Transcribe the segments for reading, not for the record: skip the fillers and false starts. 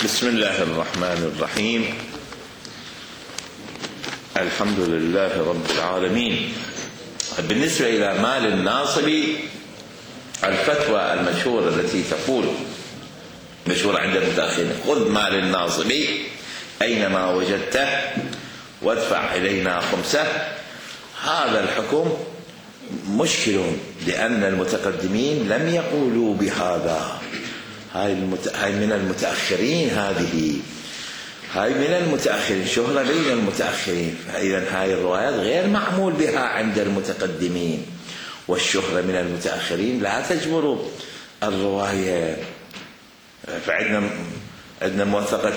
بسم الله الرحمن الرحيم. الحمد لله رب العالمين. بالنسبة إلى مال الناصب، الفتوى المشهورة التي تقول مشهورة عند المتأخرين: خذ مال الناصب أينما وجدته وادفع إلينا خمسه. هذا الحكم مشكل لأن المتقدمين لم يقولوا بهذا. هاي من المتأخرين، هاي من المتأخرين، شهرة بين المتأخرين. فإذا هاي الروايات غير معمول بها عند المتقدمين، والشهرة من المتأخرين لا تجبر الرواية. فعندنا موثقة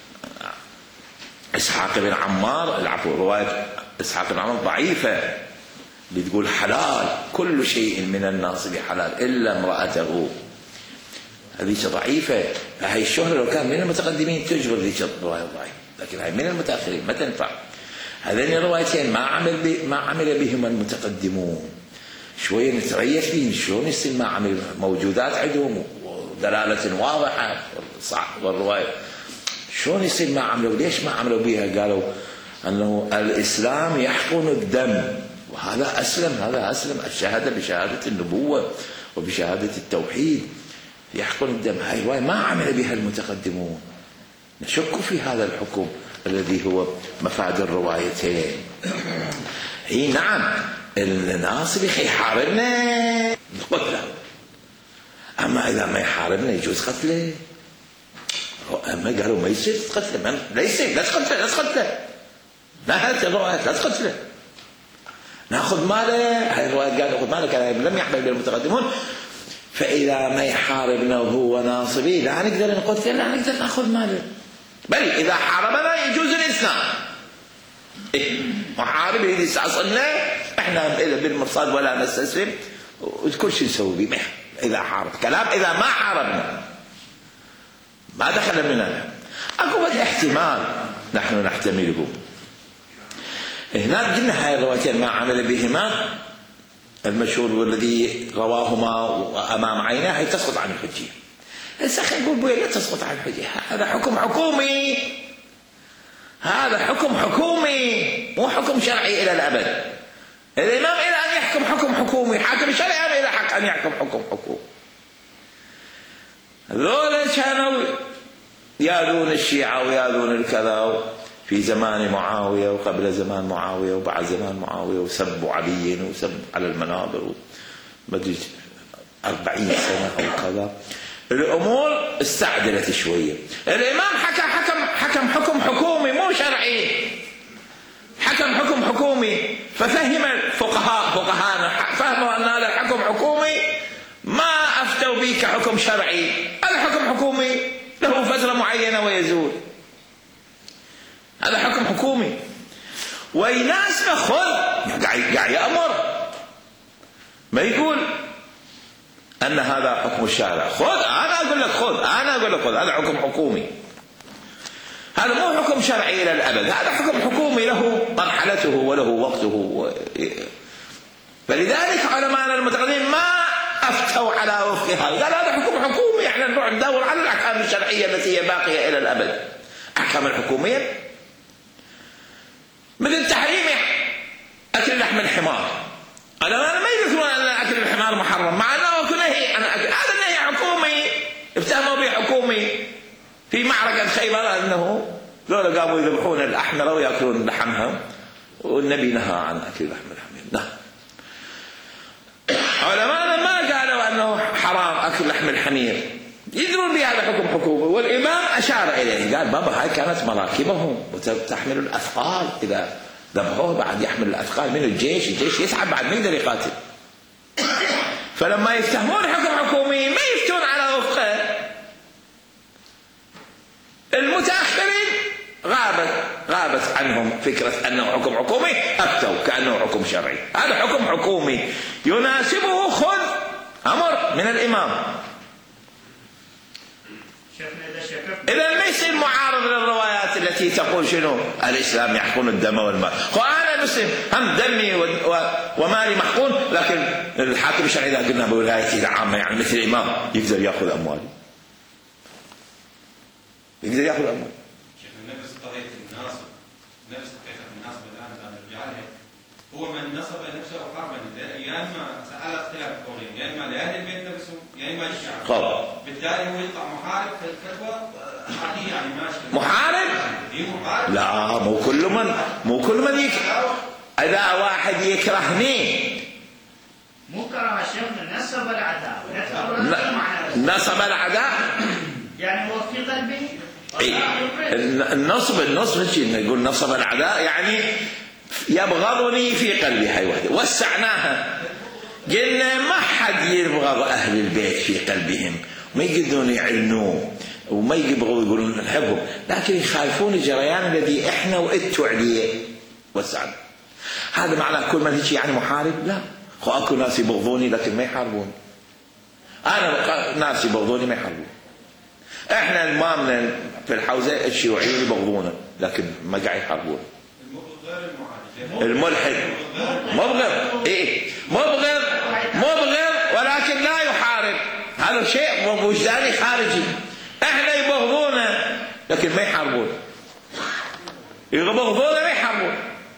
إسحاق بن عمار، رواية إسحاق بن عمار ضعيفة، بتقول حلال، كل شيء من الناصب حلال إلا امرأته. هذه ضعيفة. فهي الشهرة لو كان من المتقدمين تجبر ذيك الرواية ضعيفة، لكن هاي من المتأخرين ما تنفع. هذين الروايتين ما عمل بهما المتقدمون. شوية نتريث فيهم، شلون يصير ما عمل؟ موجودات عندهم ودلالة واضحة والرواية، شلون يصير ما عملوا؟ ليش ما عملوا بها؟ قالوا أنه الإسلام يحقن الدم، وهذا أسلم الشهادة بشهادة النبوة وبشهادة التوحيد يحقن الدم. هاي الرواية ما عمل بها المتقدمون. نشك في هذا الحكم الذي هو مفاد الروايتين. هي نعم الناصب يحاربنا نقتله، أما إذا ما يحاربنا يجوز قتله. أما قالوا ما يصير تقتله، لا يصير، لا تقتله. نهت الروايات لا تقتله، ناخذ ماله. هاي الرواية قال ناخذ ماله، كان لم يحمل بالمتقدمون. فإذا ما يحاربنا وهو ناصبي لا نقدر نقتله، لا نقدر ناخذ ماله. بل إذا حاربنا يجوز الإسلام. محارب إذا استعصلنا إحنا بالمرصاد ولا نستسلم وكل شيء نسوي به. إذا حارب كلام، إذا ما حاربنا ما دخل مننا. أقوى احتمال نحن نحتمله. هنا قلنا هاي الروايتين ما عمل بهما المشهور والذي رواهما أمام عينه هي تسقط عن الحجية. السخن يقول بوي لا تسقط عن الحجية، هذا حكم حكومي، هذا حكم حكومي مو حكم شرعي إلى الأبد. الإمام إلى أن يحكم حكم حكومي، حاكم شرعي أم إلى حق أن يحكم حكم حكومي. ذولا كانوا يالون الشيعة ويالون الكذا في زمان معاوية وقبل زمان معاوية وبعد زمان معاوية، وسبوا علي وسب على المنابر مدري 40 سنة أو كذا. الأمور استعدلت شوية. الإمام حكم حكم حكومي مو شرعي، حكم حكم حكومي. ففهم فقهاء فهموا أن هذا الحكم حكومي، ما أفتوا به كحكم شرعي. الحكم حكومي له فترة معينة ويزول. هذا حكم حكومي ويناسب خذ، قاعد يأمر، ما يقول أن هذا حكم الشارع. خذ، أنا أقول لك خذ، هذا حكم حكومي. هذا مو حكم شرعي إلى الأبد، هذا حكم حكومي له مرحلته وله وقته. فلذلك علماء المتقدمين ما أفتوا على وفق هذا، قال هذا حكم حكومي، يعني نروح ندور على الأحكام الشرعية التي هي باقية إلى الأبد. أحكام الحكومية مثل تحريم أكل لحم الحمار. علماء ما يذكرون أن أكل الحمار محرم، مع أنه نهي عن أكل. هذا نهي حكومي افتهموا به حكومي في معركة خيبر، أنه ذولا قاموا يذبحون الأحمر ويأكلون لحمها، والنبي نهى عن أكل لحم الحمير. نهى. علماء ما قالوا أنه حرام أكل لحم الحمير، يدرون بهذا حكم حكومي. والإمام أشار إليه، قال بابا هاي كانت مراكبهم وتحمل الأثقال، إذا ذبحوه بعد يحمل الأثقال من الجيش يسحب بعد ما يقدر يقاتل. فلما يفتهمون حكم حكومي ما يفتون على وفقه. المتأخرين غابت عنهم فكرة أنه حكم حكومي، أفتوا كأنه حكم شرعي. هذا حكم حكومي يناسبه خذ، أمر من الإمام. إذا ما يصير معارض للروايات التي تقول شنو الإسلام يحقن الدم والمال. وأنا مسلم، هم دمي ومالي محقون، لكن الحاكم الشرعي إذا قلنا بولايته العامة يعني مثل الإمام يقدر يأخذ أموالي. يقدر ياخذ الاموال. شيخنا نفس قضيه الناصب، نفس حقيقه الناصب الان الجاهل هو من نصب نفسه حربا، يا اما على اختلاف القولين، يا اما لاهل البيت نفسهم يا اما للشعب. بالتالي هو يطلع محارب في الفتوى عاديه يعني ماشي. محارب؟ محارب؟ لا، مو كل من يكره. اذا واحد يكرهني مو كره الشيخ، نصب العداء. نصب العداء يعني هو في قلبي. النصب نقول نصب العداء يعني يبغضني في قلبي. هاي وحده وسعناها، قلنا ما حد يبغض اهل البيت في قلبهم، ما يقدرون يعلنوه وما يبغوا يقولون نحبهم، لكن يخالفون الجريان الذي احنا وانتوا عليه. وسعنا هذا معنى كل من هيك يعني محارب؟ لا، اكو ناس يبغضوني لكن ما يحاربون. انا ناس يبغضوني ما يحاربون. احنا الامامنا في الحوزه الشيوعيين يبغضونا لكن ما قاعد يحاربون. الملحد مبغض، مبغض ولكن لا يحارب، هذا شيء وجداني خارجي. احنا يبغضونا لكن ما يحاربون، يبغضونا ما يحاربون.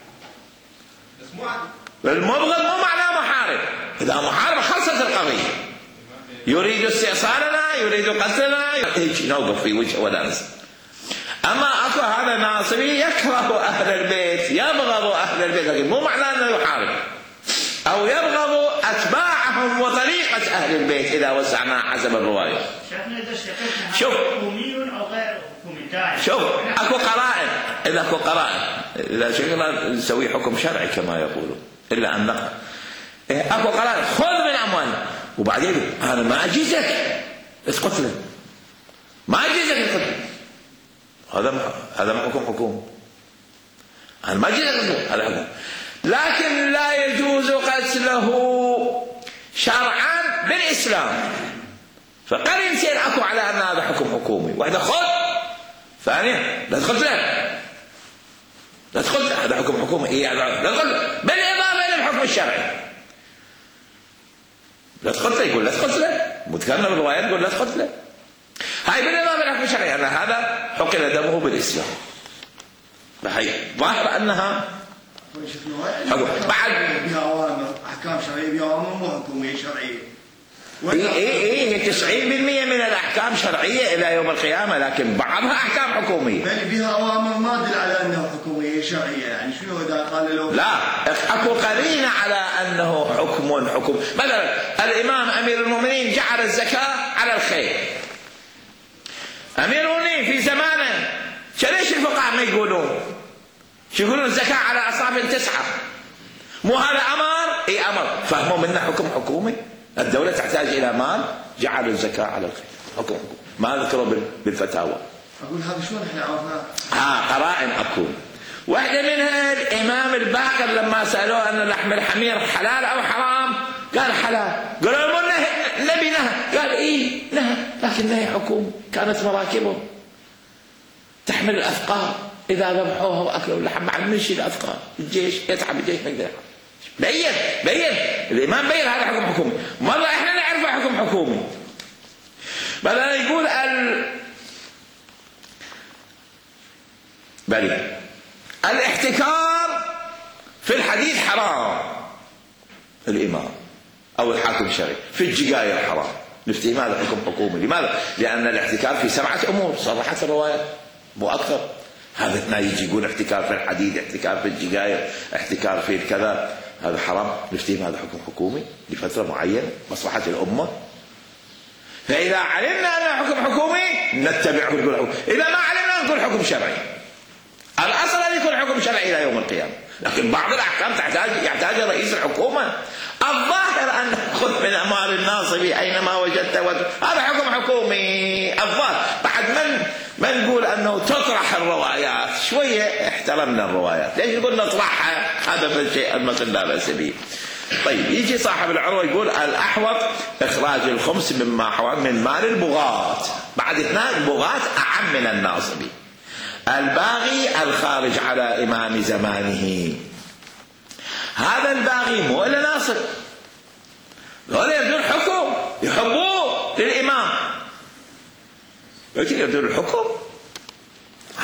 المبغض مو معناه محارب. اذا محارب خلصت القضيه، يريد استئصالنا، يريد قتلنا، هيك نوقف في وجهه ولا نسى. اما اكو هذا ناصبي يكره اهل البيت، يبغض اهل البيت، لكن مو معناه انه يحارب، او يبغض اتباعهم وطريقه اهل البيت اذا وسعناه حسب الروايه. شوف حكومي او غير حكومي، شوف اكو قرائن، اذا اكو قرائن، اذا شغلنا نسوي حكم شرعي كما يقولون، الا ان نقرا اكو قرائن. خذ من اموالنا وبعدين انا ما اجيزك اسقط، ما اجيزك اسقط. هذا حكم حكومي، أنا ما جيت هذا حكم، لكن لا يجوز قتله شرعا بالإسلام. فقال يصير أكو على أن هذا حكم حكومي، واحدة خذ، ثانيا لا تدخل لا تدخل، هذا حكم حكومي، لا تدخل بالإضافة للحكم الشرعي. لا تدخل يقول لا تدخل، متكلم بالروايات يقول لا تدخل. هاي بالإضافة للحكم الشرعي، أن هذا حقن دمه بالإسلام. هاي ظاهر أنها بعد بها أوامر أحكام شرعية، بها أوامر مو حكومية شرعية. هي 90% من الأحكام شرعية إلى يوم القيامة، لكن بعضها أحكام حكومية. بل بها أوامر ما تدل على أنها حكومية شرعية، يعني شنو إذا قال له لا، أكو قرينة على أنه حكم. مثلا الإمام أمير المؤمنين جعل الزكاة على الخير. أمير المؤمنين في زمانه، ليش الفقهاء ما يقولون؟ شو يقولون الزكاة على أصناف 9؟ مو هذا أمر؟ أمر، فهموا منه حكم حكومي. الدولة تحتاج إلى مال، جعلوا الزكاة على الخير، حكم حكومي، ما ذكروا بالفتاوى. أقول هذا شلون إحنا عرفنا؟ قرائن أكو. واحدة منها الإمام الباقر لما سألوه أن لحم الحمير حلال أو حرام، قال حلال. قالوا له النبي نهى، قال إيه نهى، لكن نهي حكومي. كانت مراكبهم تحمل الأثقال، إذا ذبحوها وأكلوا اللحم بعد من يشيل الأثقال، الجيش يتعب، الجيش ما يقدر. بين الإمام بين هذا حكم حكومي. مرة إحنا نعرف حكم حكومي. مثلا يقول بلي الاحتكار في الحديد حرام، الإمام أو الحاكم الشرعي في الجقاير حرام. نفتي ماذا حكم حكومي؟ لماذا؟ لأن الاحتكار في 7 أمور صرحت الروايات مو أكثر. هذا اثنين يجي يقول احتكار في الحديد، احتكار في الجقاير، احتكار في الكذا، هذا حرام. نفتي هذا حكم حكومي لفترة معينة مصلحة الأمة. فإذا علمنا أنه حكم حكومي نتبعه نقول حكم، إذا ما علمنا نقول حكم شرعي. الأصل أن يكون حكم شرعي إلى يوم القيامة، لكن بعض الأحكام يحتاج رئيس الحكومة. الظاهر أن خذ من أموال الناصب أينما وجدت هذا حكم حكومي. الظاهر بعد من نقول أنه تطرح الروايات شوية، احترمنا الروايات، ليش نقول نطرحها؟ هذا الشيء المثل لا بأس به. طيب يجي صاحب العروة يقول الأحوط إخراج الخمس مما حوى من مال البغاة. بعد اثنين البغاة أعم من الناصب. الباغي الخارج على إمام زمانه، هذا الباغي مو إلا ناصب، هذول يبدون الحكم، يحبوه للإمام، لكن يبدون الحكم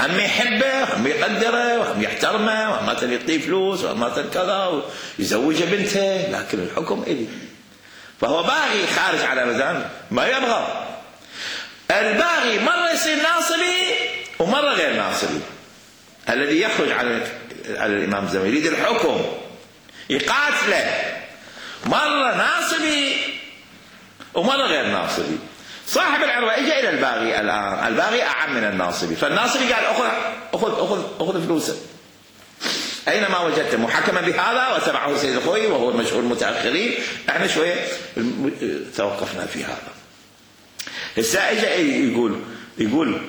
هم يحبه وهم يقدره وهم يحترمه وهم يعطيه فلوس وهم كذا ويزوج بنته، لكن الحكم إلي. فهو باغي خارج على ميزان ما يبغى. الباغي مرة يصير ناصبي ومرة غير ناصبي. الذي يخرج على الإمام الزمان يريد الحكم يقاتله، مرة ناصبي ومرة غير ناصبي. صاحب العروة اجى إلى الباغي الآن، الباغي أعم من الناصبي، فالناصبي قال أخذ فلوسه أينما وجدته، محكما بهذا وتبعه سيد الخوي وهو المشهور المتأخرين. احنا شوية توقفنا في هذا. هسه اجى يقول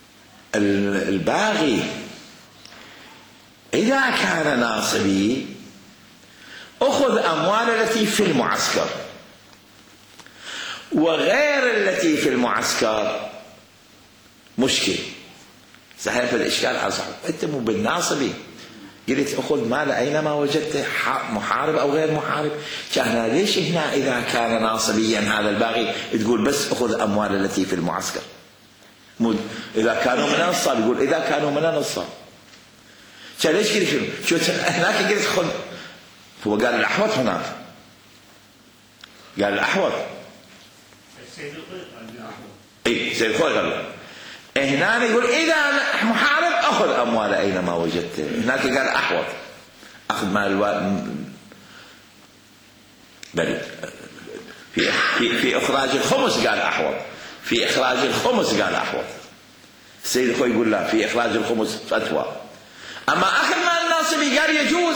الباغي إذا كان ناصبي أخذ أموال التي في المعسكر، وغير التي في المعسكر مشكل. صحيح في الإشكال على صاحب، أنت مو بالناصبي قلت أخذ مال أينما وجدته، محارب أو غير محارب. كان ليش هنا إذا كان ناصبيا هذا الباغي تقول بس أخذ أموال التي في المعسكر؟ إذا كانوا من النصاب يقول إذا كانوا من النصاب. كان ليش قلت شو هناك قلت خذ؟ هو قال الأحوط هناك، قال الأحوط السيد الخوي قال الأحوط. إيه سيد الخوي قال هنا يقول إذا محارب أخذ أموال أينما وجدته. هناك قال أحوط أخذ مال بل في إخراج الخمس قال أحوط، في إخراج الخمس قال أحوط. السيد الخوي يقول لا، في إخراج الخمس فتوى. أما أخذ مال الناصبي قال يجوز،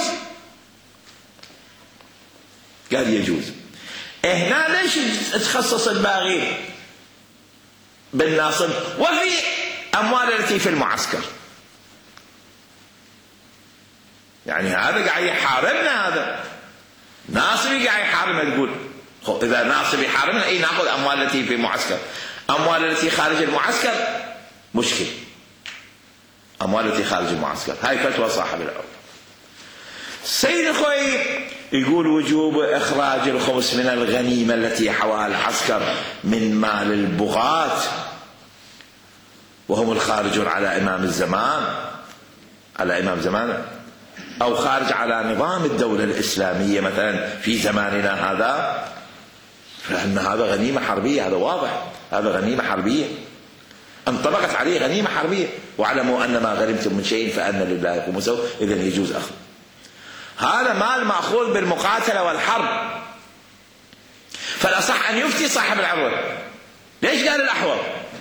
قال يجوز. هنا ليش تخصص الباغي بالناصب وفي أموال التي في المعسكر؟ يعني هذا قاعد يحاربنا، هذا ناصبي قاعد يحاربنا. تقول إذا ناصبي يحاربنا أي نأخذ أموال التي في المعسكر، أموال التي خارج المعسكر مشكل، أموال التي خارج المعسكر. هاي فتوى صاحب العروة. سيد الخوي يقول وجوب إخراج الخمس من الغنيمة التي حواها العسكر من مال البغاة، وهم الخارجون على إمام الزمان، على إمام زمانه، أو خارج على نظام الدولة الإسلامية مثلا في زماننا هذا، فإن هذا غنيمة حربية، هذا واضح، هذا غنيمة حربية انطبقت عليه غنيمة حربية. واعلموا أن ما غنمتم من شيء فأن لله خمسه، إذن يجوز أخذ. هذا مال مأخوذ بالمقاتلة والحرب، فالأصح أن يفتي صاحب العروة. ليش قال الأحوط؟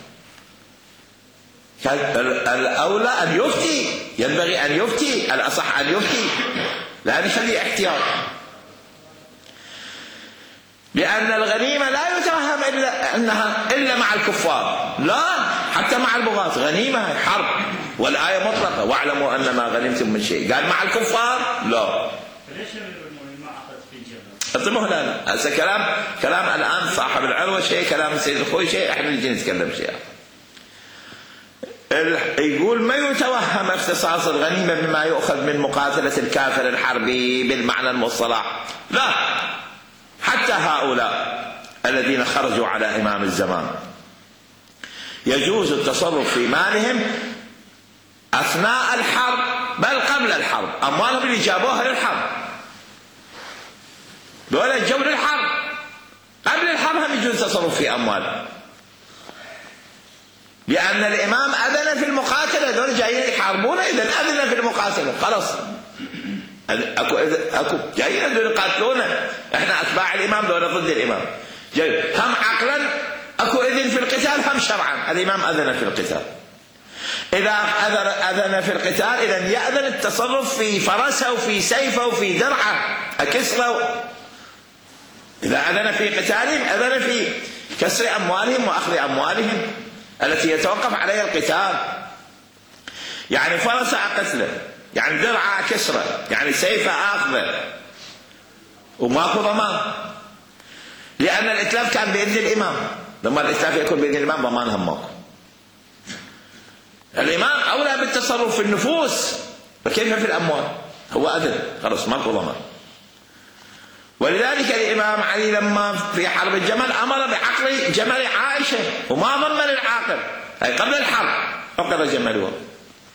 كان الأولى أن يفتي، ينبغي أن يفتي، الأصح أن يفتي، لا نخلي احتياط. لأن الغنيمة لا يتوهم إلا مع الكفار، لا حتى مع البغاة غنيمة حرب، والآية مطلقة واعلموا أن ما غنمتم من شيء. قال مع الكفار لا. فليش ما أخذ في الجبل؟ اطلبوه لا. هذا كلام الآن صاحب العروة شيء، كلام السيد الخوي شيء، احنا نجي نتكلم شيء. يقول ما يتوهم اختصاص الغنيمة بما يؤخذ من مقاتلة الكافر الحربي بالمعنى المصطلح، لا، حتى هؤلاء الذين خرجوا على إمام الزمان يجوز التصرف في مالهم أثناء الحرب بل قبل الحرب. أموالهم اللي جابوها للحرب دولة جو للحرب، قبل الحرب هم يجوز التصرف في أموالهم، لأن الإمام أذن في المقاتلة، دول جايين يحاربون، إذا أذن في المقاتلة خلاص، أكو جايين دول يقاتلونه، إحنا أتباع الإمام، دول ضد الإمام، جاي هم عقلا أكو إذن في القتال، هم شرعا الإمام أذن في القتال. إذا أذن في القتال إذا يأذن التصرف في فرسه وفي سيفه وفي درعه أكسره. إذا أذن في قتالهم أذن في كسر أموالهم وأخذ أموالهم التي يتوقف عليها القتال. يعني فرس أقتله، يعني درع كسره، يعني سيف أخذه، وماكو ضمان، لأن الإتلاف كان بإذن الإمام. لما الإتلاف يكون بإذن الإمام ضمانها ماكو. الإمام أولى بالتصرف في النفوس، فكيف في الأموال؟ هو أذن خلاص ماكو ضمان. ولذلك الإمام علي لما في حرب الجمل أمر بعقل جمل عائشة وما ضمن العاقل، أي قبل الحرب عقل جملها.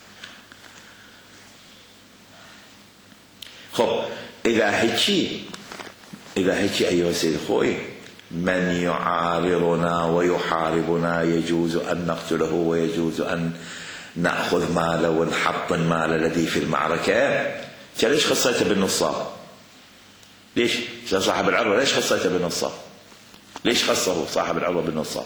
خب إذا هيك أيها السيد أخوي، من يعارضنا ويحاربنا يجوز أن نقتله ويجوز أن نأخذ ماله ونحطن ماله الذي في المعركة. ليش خصيته بالنصاب؟ ليش صاحب العروة ليش خصيته بالنصاب؟ ليش خصه صاحب العروة بالنصاب؟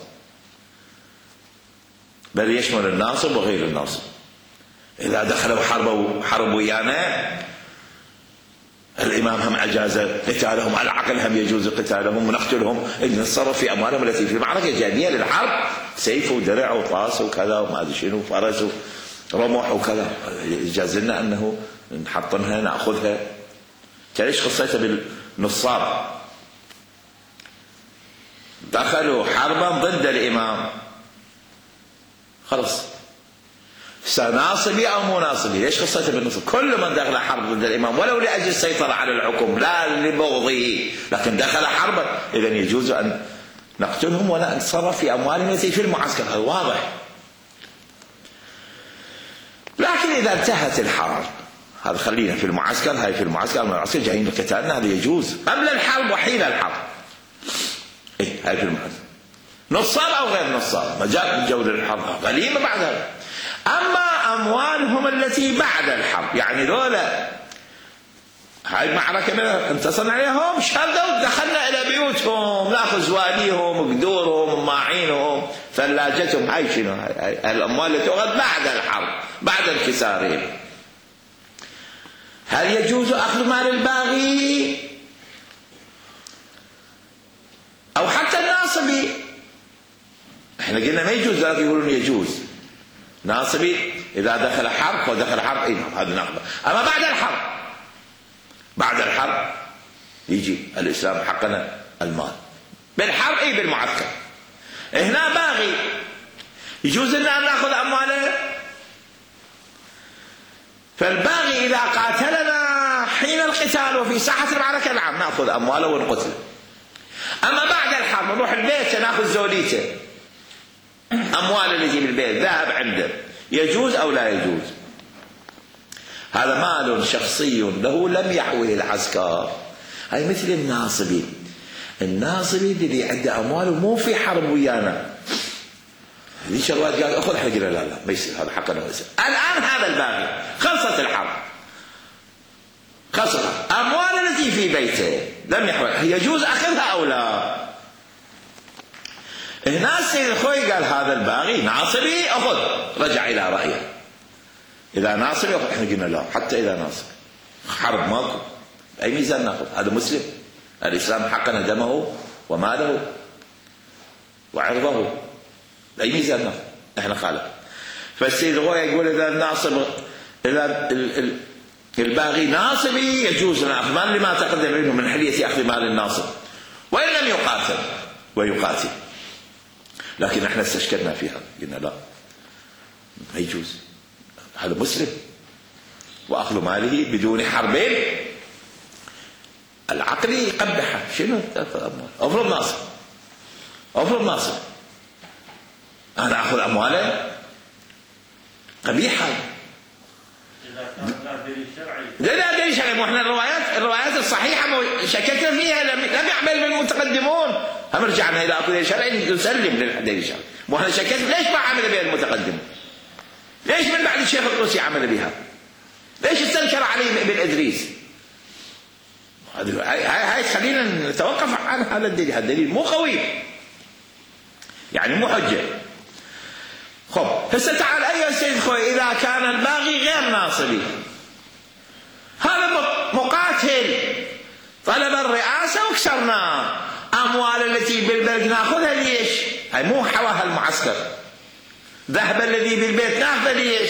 بل يشمل الناصب وغير الناصب. إذا دخلوا حرب ويانا الإمام هم أجاز قتالهم، على العقل هم يجوز قتالهم ونقتلهم، نتصرف في أموالهم التي في المعركة جانية للحرب، سيف ودرع وطاس وكذا وما أدري شنو فرس ورمح وكذا، يجاز لنا أنه نحطنها نأخذها. ليش خصيته بالنصاب؟ دخلوا حربا ضد الإمام، خلص ناصبي أو مو ناصبي، ليش خصيته بالنصب؟ كل من دخل حرب ضد الإمام ولو لأجل السيطرة على الحكم لا لبغضه، لكن دخل حربا، إذا يجوز أن نقتلهم ولا نتصرف في أموالهم التي في المعسكر، هذا واضح. لكن إذا انتهت الحرب، هذا خلينا في المعسكر، هاي في المعسكر جايين بقتالنا، هذا يجوز قبل الحرب وحين الحرب. هاي في المعسكر نصاب أو غير نصاب، مجال من جول الحرب غنيمة بعدها. أما أموالهم التي بعد الحرب، يعني ذولا هاي المعركة انتصرنا عليهم، شردوا دخلنا إلى بيوتهم ناخذ زواليهم قدورهم ماعينهم ثلاجتهم، هاي شنو؟ هاي الأموال التي تؤخذ بعد الحرب بعد انكسارهم. هل يجوز أخذ مال الباغي أو حتى الناصبي؟ احنا قلنا ما يجوز، لكن يقولون يجوز. ناصبي إذا دخل حرب ودخل حرب هذا ناخذه. أما بعد الحرب يجي الإسلام حقنا المال بالحرب بالمعسكر. هنا باغي يجوز لنا أن نأخذ أمواله. فالباغي إذا قاتلنا حين القتال وفي ساحة المعركة نعم نأخذ أمواله ونقتله. أما بعد الحرب نروح البيت نأخذ زوليته، أموال اللي في البيت ذهب عنده، يجوز أو لا يجوز؟ هذا مال شخصي له لم يحوه العسكر. هاي مثل الناصبي اللي عنده أمواله مو في حرب ويانا، ذيك الوقت قال أخذ، احنا قلنا لا ما يصير، هذا حقنا ما يصير. الآن هذا الباغي خلصت الحرب، خلصت أموال التي في بيته لم يحوه، يجوز أخذها أو لا؟ هنا السيد الخوي قال هذا الباغي ناصبي أخذ، رجع إلى رأيه. إذا ناصبي أخذ، احنا قلنا لا، حتى إذا ناصبي حرب ماكو أي ميزان ناخذ، هذا مسلم، الإسلام حقنا دمه وماله وعرضه، أي ميزان ناخذ، احنا خالف. فالسيد الخوي يقول إذا الناصب إذا الباغي ناصبي يجوز ناخذ مال لما تقدم منه من حلية أخذ مال الناصب وإن لم يقاتل ويقاتل. لكن احنا استشكلنا فيها، قلنا لا ما يجوز، هذا مسلم واخذ ماله بدون حرب العقل يقبحه. شنو افرض ناصب انا اخذ امواله قبيحه. لا دليل شرعي. مو احنا الروايات الصحيحه شككنا فيها، لم يعمل المتقدمون، هم رجعنا الى دليل شرعي نسلم للدليل الشرعي. مو احنا شككنا ليش ما عمل بها المتقدمون؟ ليش من بعد الشيخ الطوسي عمل بها؟ ليش استنكر علي بن ادريس؟ هاي خلينا نتوقف عن هذا الدليل، هذا الدليل مو قوي يعني مو حجه. خب هسه تعال ايها السيد خوي، اذا كان الباغي غير ناصبي، هذا مقاتل طلب الرئاسه وكسرناه، اموال التي بالبلد ناخذها ليش؟ هاي مو حواها المعسكر. ذهب الذي بالبيت ناخذه ليش؟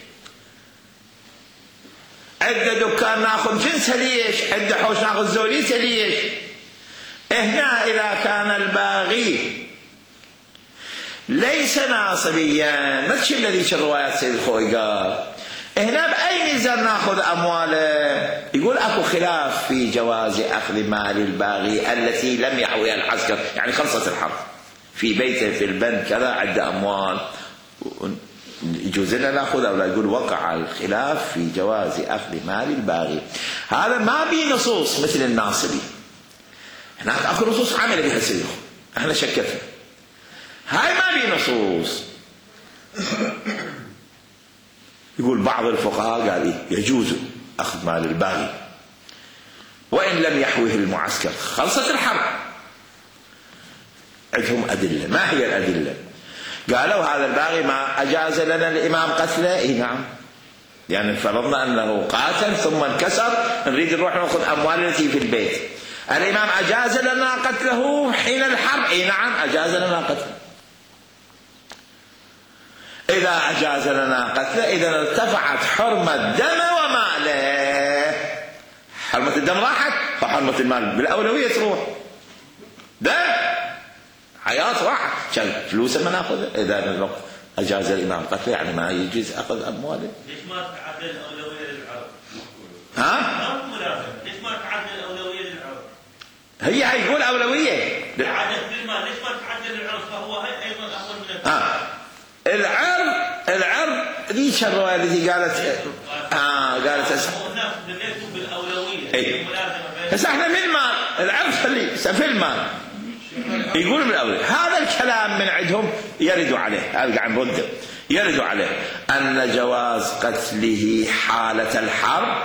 عند دكان ناخذ جنسها ليش؟ عند حوش ناخذ زوليته ليش؟ هنا اذا كان الباغي ليس ناصبيا، ما تشي الذي الروايات سيد الخوي قال هنا باي ميزان ناخذ امواله؟ يقول اكو خلاف في جواز اخذ مال الباغي التي لم يحويها العسكر، يعني خلصت الحرب في بيته في البنك كذا عنده اموال يجوز لنا ناخذ او لا. يقول وقع الخلاف في جواز اخذ مال الباغي. هذا ما به نصوص مثل الناصبي. هناك اكو نصوص عمل بها الشيوخ، احنا شكتنا. هاي ما به نصوص. يقول بعض الفقهاء قال إيه؟ يجوز اخذ مال الباغي وان لم يحوه المعسكر. خلصت الحرب، عندهم ادله. ما هي الادله؟ قالوا هذا الباغي ما أجاز لنا الإمام قتله. إيه نعم، يعني فرضنا أنه قاتل ثم انكسر، نريد نروح نأخذ أموال التي في البيت. الإمام أجاز لنا قتله حين الحرب. إيه نعم، أجاز لنا قتله. إذا أجاز لنا قتله إذا ارتفعت حرمة دم وماله. حرمة الدم راحت وحرمة المال بالأولوية تروح. ده حياة راحت، عشان فلوسه ما ناخذها. اذا اجاز الامام قتله يعني ما يجوز اخذ امواله. ليش ما تعدل الاولويه للعرب؟ ها؟ ليش ما تعدل الاولويه للعرب؟ هي يقول اولويه. تعدل بالمال، ليش ما تعدل العرب؟ فهو ايضا افضل من العرب ذيك الروايه التي قالت قالت بالاولويه. بس احنا من المال العرب خليه في المال. يقول من الأول هذا الكلام من عندهم يرد عليه. هذا قاعد نرد يرد عليه أن جواز قتله حالة الحرب.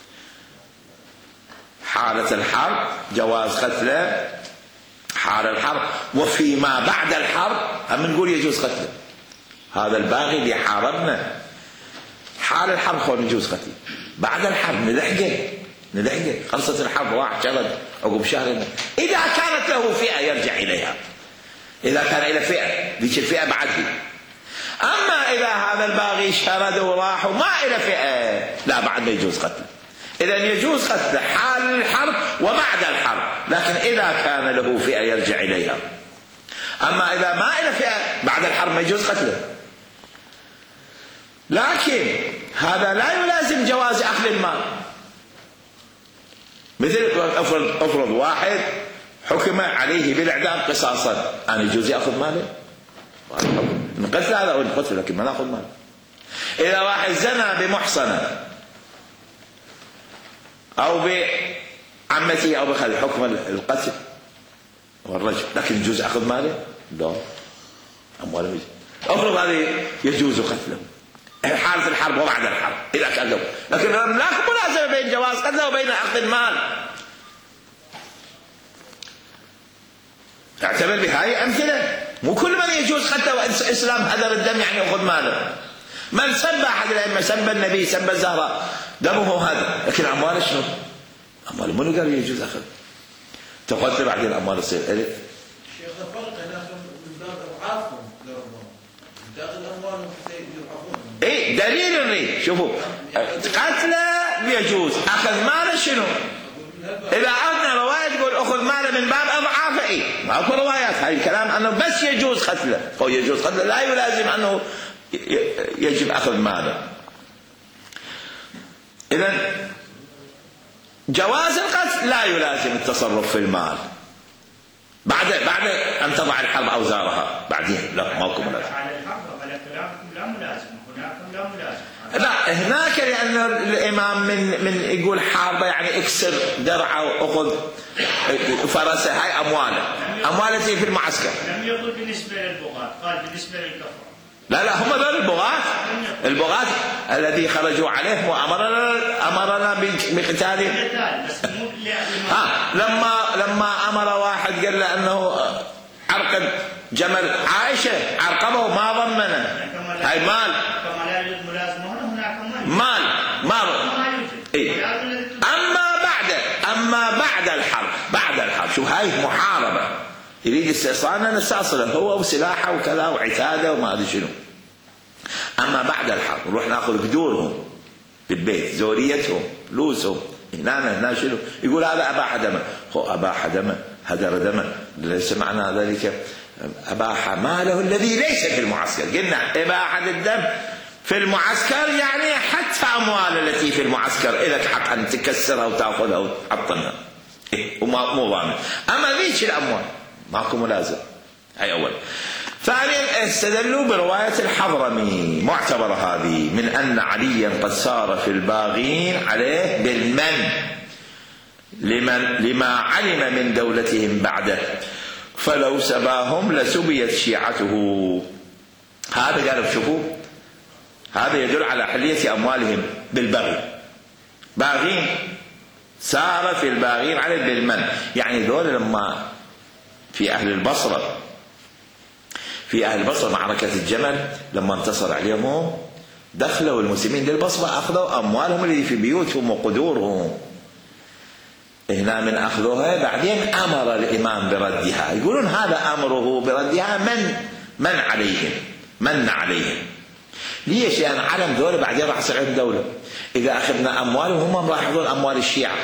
حالة الحرب جواز قتله حال الحرب، وفيما بعد الحرب هم نقول يجوز قتله. هذا الباغي اللي حاربنا حال الحرب خو يجوز قتله. بعد الحرب نلحقه خلصت الحرب راح شرد عقب شهر. إذا كانت له فئة يرجع إليها، إذا كان إلى فئة ذيك الفئة بعده. أما إذا هذا الباغي شرد وراح وما إلى فئة لا بعد ما يجوز قتله. إذا يجوز قتله حال الحرب وبعد الحرب، لكن إذا كان له فئة يرجع إليها. أما إذا ما إلى فئة بعد الحرب ما يجوز قتله. لكن هذا لا يلازم جواز أخذ المال. مثل افرض واحد حكم عليه بالاعدام قصاصا، انا يجوز ياخذ ماله؟ نقتل هذا او نقتل لكن ما ناخذ ماله. اذا واحد زنى بمحصنه او بعمته او بخاله حكم القتل والرجم، لكن يجوز اخذ ماله؟ لا، امواله يجوز. افرض هذه يجوز قتله حالة الحرب وبعد الحرب إذا كان له، لكن لا مناسبة بين جواز قتله وبين أخذ المال. اعتبر بهاي أمثلة. مو كل من يجوز قتله وإسلام هدر الدم يعني يأخذ ماله. من سب أحد الأئمة، سب النبي، سب الزهراء، دمه هذا، لكن أمواله شنو؟ أمواله منو قال يجوز أخذ؟ تقتل بعدين أموال تصير إلك. شيخ الفرق هنا من باب إضعافهم لربهم، تأخذ أموالهم حتى يضعفون. ايه دليل لي. شوفوا قتله يجوز، اخذ ماله شنو؟ اذا عندنا روايه تقول اخذ ماله من باب اضعافه، ايه ماكو روايات. هاي الكلام انه بس يجوز قتله او يجوز قتله، لا يلازم انه يجب اخذ ماله. اذا جواز القتل لا يلازم التصرف في المال بعد ان تضع الحرب اوزارها. بعدين لا ماكو ملازم. لا هناك لأن الإمام من يقول حاربة يعني اكسر درعه وأخذ فرسه. هاي أمواله في المعسكر. لم يقل بالنسبة للبغاة، قال بالنسبة للكفر. لا هم ذول البغاة الذي خرجوا عليه وأمرنا بقتالهم. لما أمر واحد قال له أنه عرقب جمل عائشة عرقبه ما ضمنه. هاي مال إيه؟ أما بعد الحرب شو هاي محاربة يريد استئصالنا نستأصله هو وسلاحه وكذا وعتاده وما أدري شنو. أما بعد الحرب نروح ناخذ قدورهم بالبيت، زوريتهم، فلوسهم، هنا شنو. يقول هذا أباح دمه. هو أباح دمه، هدر دمه، ليس معنى ذلك أباح ماله الذي ليس في المعسكر. قلنا إباحة الدم في المعسكر يعني حتى أموال التي في المعسكر إلك حق أن تكسرها وتأخذها وتحطمها، مو ضامن. أما ذيك الأموال ماكو ملازم. هاي أول. ثانيا استدلوا برواية الحضرمي معتبرة هذه من أن عليا قد سار في الباغين عليه بالمن لما علم من دولتهم بعده، فلو سباهم لسبيت شيعته. هذا قالوا شوفوا، هذا يدل على حلية أموالهم بالبغي. باغين سار في الباغين عليه بالمن، يعني ذول لما في أهل البصرة معركة الجمل لما انتصر عليهم دخلوا المسلمين للبصرة أخذوا أموالهم اللي في بيوتهم وقدورهم. هنا من أخذوها بعدين أمر الإمام بردها، يقولون هذا أمره بردها من عليهم. ليش؟ لأن علم ذول بعدين راح يصير عندهم دولة. إذا أخذنا أموالهم هم راح يأخذون أموال الشيعة،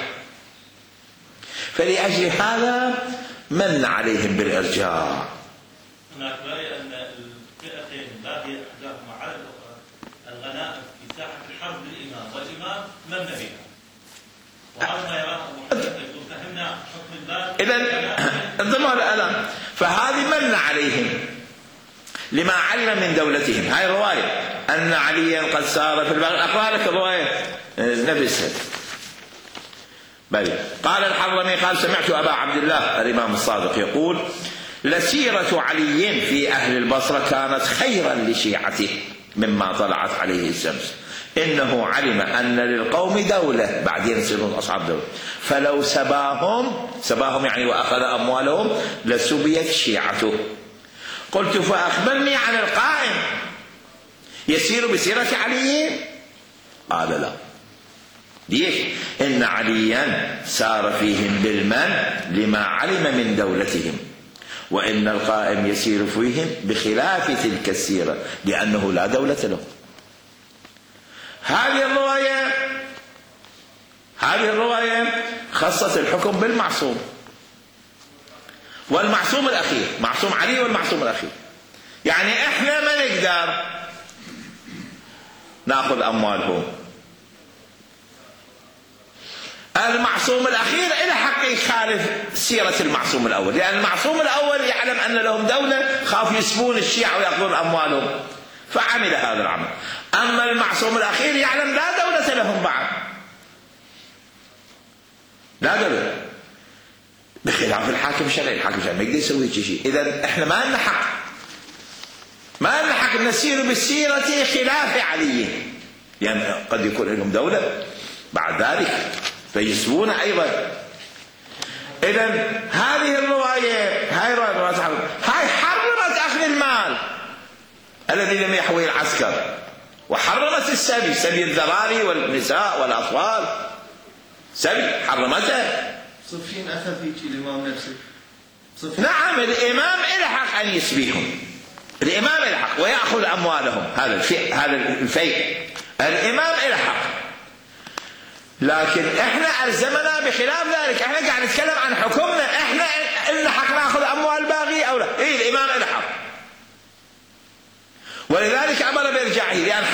فلأجل هذا من عليهم بالإرجاع. هناك رأي أن الفئتين التي أحداهما على الأخرى الغنائم في ساحة الحرب للإمام، والإمام من بها، وهذا ما يراه أبو حنيفة. يقول فهمنا حكم الباب. إذن انظروا الآن، فهذه من عليهم لما علم من دولتهم. هاي الرواية أن عليا قد سار في البغي. أقرأ لك الرواية نفسها. بل قال الحضرمي قال سمعت أبا عبد الله الإمام الصادق يقول لسيرة علي في أهل البصرة كانت خيرا لشيعته مما طلعت عليه الشمس، إنه علم أن للقوم دولة بعدين يصيرون أصحاب دولة، فلو سباهم يعني وأخذ أموالهم لسبيت شيعته. قلت فأخبرني عن القائم يسير بسيرة علي؟ قال لا. ليش؟ إن عليا سار فيهم بالمن لما علم من دولتهم، وإن القائم يسير فيهم بخلاف تلك السيرة لأنه لا دولة له. هذه الرواية خصت الحكم بالمعصوم والمعصوم الأخير، معصوم علي والمعصوم الأخير. يعني إحنا ما نقدر نأخذ أموالهم، المعصوم الأخير إلى حق يخالف سيرة المعصوم الأول، لأن المعصوم الأول يعلم أن لهم دولة، خاف يسبون الشيعة ويأخذون أموالهم فعمل هذا العمل. أما المعصوم الأخير يعلم لا دولة لهم بعد، لا دولة، بخلاف الحاكم الشرعي. الحاكم الشرعي ما يقدر يسوي شيء. إذا إحنا ما لنا حق نسير بالسيرة خلاف علي، يعني قد يكون لهم دولة بعد ذلك فيسبون أيضا. إذا هذه الرواية هاي حرمت أخذ المال الذي لم يحوي العسكر، وحرمت السبي، سبي الذراري والنساء والأطفال، سبي حرمته. صفين أخذ فيك الإمام نفسه. نعم الإمام إلى حق أن يسبيهم، الإمام إلى حق ويأخذ أموالهم، هذا الفيء الإمام إلى حق. لكن احنا ألزمنا بخلاف ذلك، احنا قاعد نتكلم عن حكمنا، احنا إلى حق نأخذ أموال باغي أو لا؟ الإمام إلى حق، ولذلك أمر بإرجاعه، لأن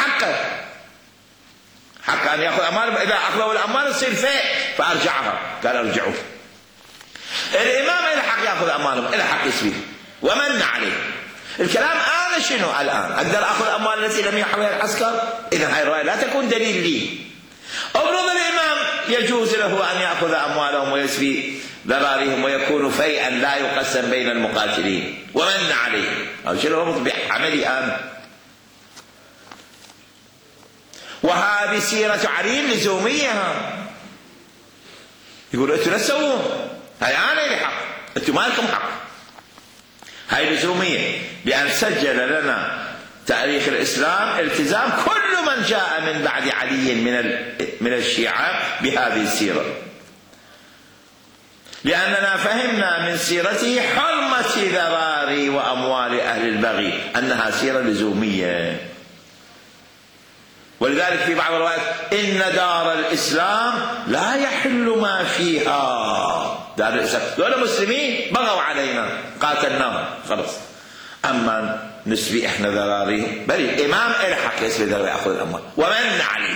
حق أن يأخذ أموال. إذا أخذوا الأموال تصير فيء فأرجعها، قال ارجعوا. الإمام إلى حق يأخذ أموالهم، إلى حق يسبيه ومن عليه. الكلام أنا شنو الآن؟ أقدر أخذ أموال التي لم يحويها العسكر؟ إذا هاي الرواية لا تكون دليل لي. أفرض الإمام يجوز له أن يأخذ أموالهم ويسبي ذراريهم ويكون فيئا لا يقسم بين المقاتلين ومن عليه، أو شنو ربط بعملي أنا. وهذه سيرة علي لزومية، يقولوا أنتم لا تسوون، هاي أنا لي حق، أنتم ما لكم حق. هاي لزومية، لأن سجل لنا تاريخ الإسلام التزام كل من جاء من بعد علي من الشيعة بهذه السيرة، لأننا فهمنا من سيرته حرمة ذراري وأموال أهل البغي، أنها سيرة لزومية. ولذلك في بعض الروايات إن دار الإسلام لا يحل ما فيها. دار الإسلام دول مسلمين بغوا علينا قاتلناهم خلاص، أما نسبي إحنا ذراريهم، بل الإمام إلى حق يسبي ذراري يأخذ الأموال ومن عليه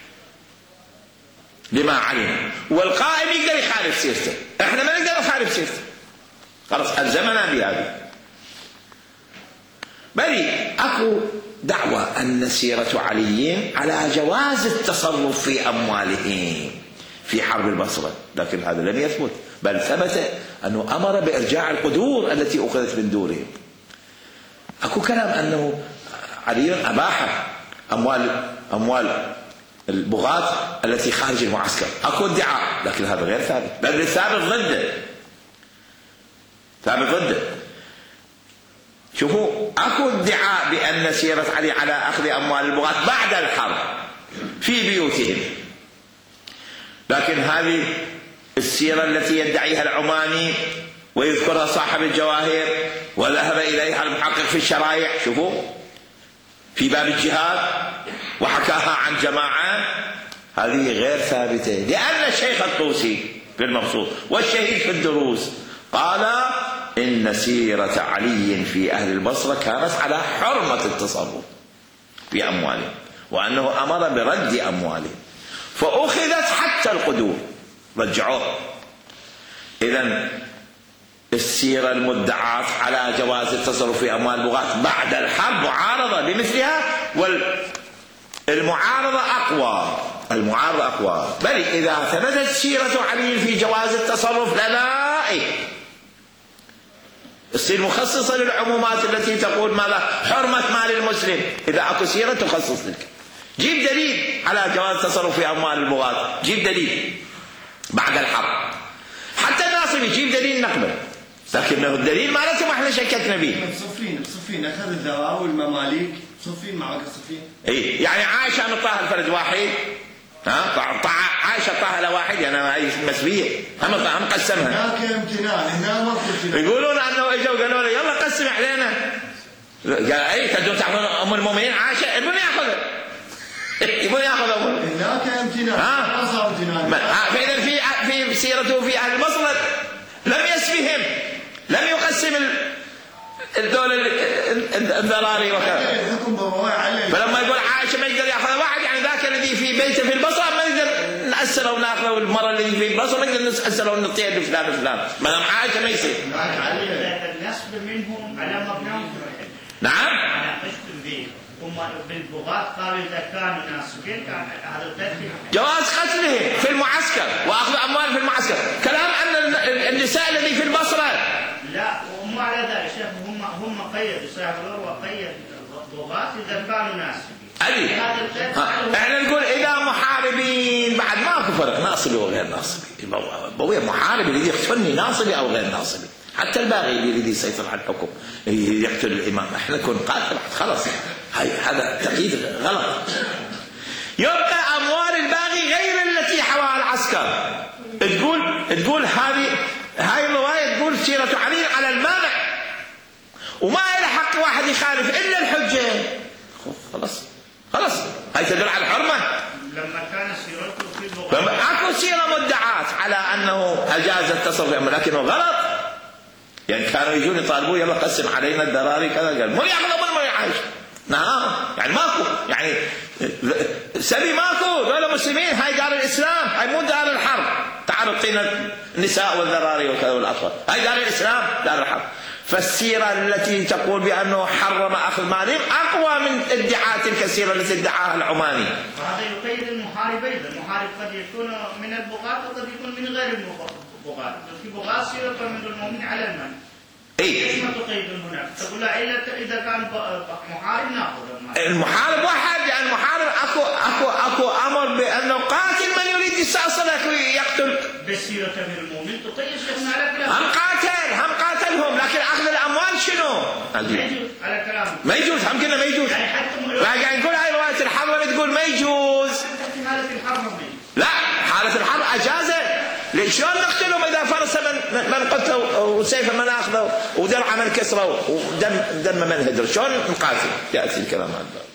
لما علم. والقائم يقدر يخالف سيرته، إحنا ما نقدر نخالف سيرته، خلاص ألزمنا بهذه. بل أكو دعوة أن سيرة علي على جواز التصرف في أموالهم في حرب البصرة، لكن هذا لم يثبت، بل ثبت أنه أمر بإرجاع القدور التي أخذت من دورهم. أكو كلام أنه علي أباح أموال البغاة التي خارج المعسكر، أكو ادعاء، لكن هذا غير ثابت، بل ثابت ضده. شوفوا، أكو ادعاء بأن سيرة علي على أخذ أموال البغاة بعد الحرب في بيوتهم، لكن هذه السيرة التي يدعيها العماني ويذكرها صاحب الجواهر وذهب إليها المحقق في الشرائع، شوفوا في باب الجهاد وحكاها عن جماعة، هذه غير ثابتة، لأن الشيخ الطوسي في المبسوط والشهيد في الدروس قال إن سيرة علي في أهل البصرة كانت على حرمة التصرف في أموالهم، وأنه أمر برد أموالهم، فأخذت حتى القدور رجعوه. إذن السيرة المدعاة على جواز التصرف في أموال البغاة بعد الحرب معارضة بمثلها، والمعارضة أقوى. بل إذا ثبتت سيرة علي في جواز التصرف لنا تصير مخصصة للعمومات التي تقول ماذا؟ حرمة مال المسلم. إذا أكو سيرة تخصص لك، جيب دليل على جواز التصرف في أموال البغاة، جيب دليل بعد الحرب، حتى الناصبي يجيب دليل نقبل، لكنه الدليل ما لازم احنا شككنا به. بصفين اخذ الذراع والمماليك بصفين معك الصفين. اي يعني عائشه مطاها الفرد واحد، عائشه طاها لواحد، يعني هاي مسبيه هم قسمها. هناك امتنان يقولون انه اجوا قالوا له يلا قسم علينا، قال اي تدون تاخذون ام المؤمنين عائشه ابن ياخذ هناك امتنان. فاذا في سيرته في اهل البصره لم يسفهم، لم يقسم الدول الذراري وكذا. فلما يقول عائشه ما يقدر ياخذ واحد، يعني ذاك الذي في بيته في البصره ما يقدر نأسره وناخذه، والمرة الذي في البصره ما يقدر نأسره ونطيع لفلان وفلان، ما دام عائشه ما يصير. النسب منهم على مبناهم. نعم. انا قشت به هم بالبغاة قالوا اذا كانوا ناسبين كان هذا التدخين جواز قتلهم في المعسكر واخذ اموال في المعسكر، كلام ان النساء الذي في البصره لا، وهم على ذلك شيخ هم قيدوا صاحب الروى قيد البغاة اذا كانوا ناسبين. احنا نقول اذا محاربين بعد ماكو فرق ناصبي وغير ناصبي، بويا محارب اللي يقتلني ناصبي او غير ناصبي، حتى الباغي اللي يريد يسيطر على الحكم يقتل الامام، احنا نكون قاتل خلاص، هذا تقييد غلط. يبقى اموال الباغي غير التي حواها العسكر، تقول هاي الروايه تقول سيره علي على المانع، وما له حق واحد يخالف الا الحجه، خلاص هاي تدل على الحرمه. لما كان سيرته في البغاة اكو سيره مدعات على انه اجاز التصرف، لكنه غلط، يعني كانوا يجون يطالبوا يلا قسم علينا الذراري كذا، قال مو ياخذ ما يعيش. نعم، يعني ماكو، يعني سبي ماكو، دول مسلمين، هاي دار الاسلام، هاي مو دار الحرب، تعالوا اعطينا النساء والذراري وكذا والاطفال، هاي دار الاسلام دار الحرب. فالسيرة التي تقول بأنه حرم أخذ مالهم أقوى من الادعاءات الكثيرة التي ادعاها العماني. وهذا يقيد المحارب أيضا، المحارب قد يكون من البغاة وقد يكون من غير البغاة، في بغاة سيرة من المؤمن على المال. ليش ما تقيد هناك؟ تقول لا إذا كان محارب ناخذ المحارب واحد، لأن المحارب أكو أمر بأنه قاتل من يريد يستأصلك ويقتل. بسيرة من المؤمن تقيد شيخنا على كلام. هم قاتلهم، لكن أخذ الأموال شنو؟ ما يجوز على كلام. ما يجوز، هم قلنا ما يجوز. يعني نقول هاي رواية الحرب تقول ما يجوز. في حالة الحرب لا، حالة الحرب أجازة. شلون نقتلهم إذا فرس من قتله وسيف من أخذه ودرع من كسره ودم من هدر؟ شلون نقاتل؟ يأتي الكلام هذا.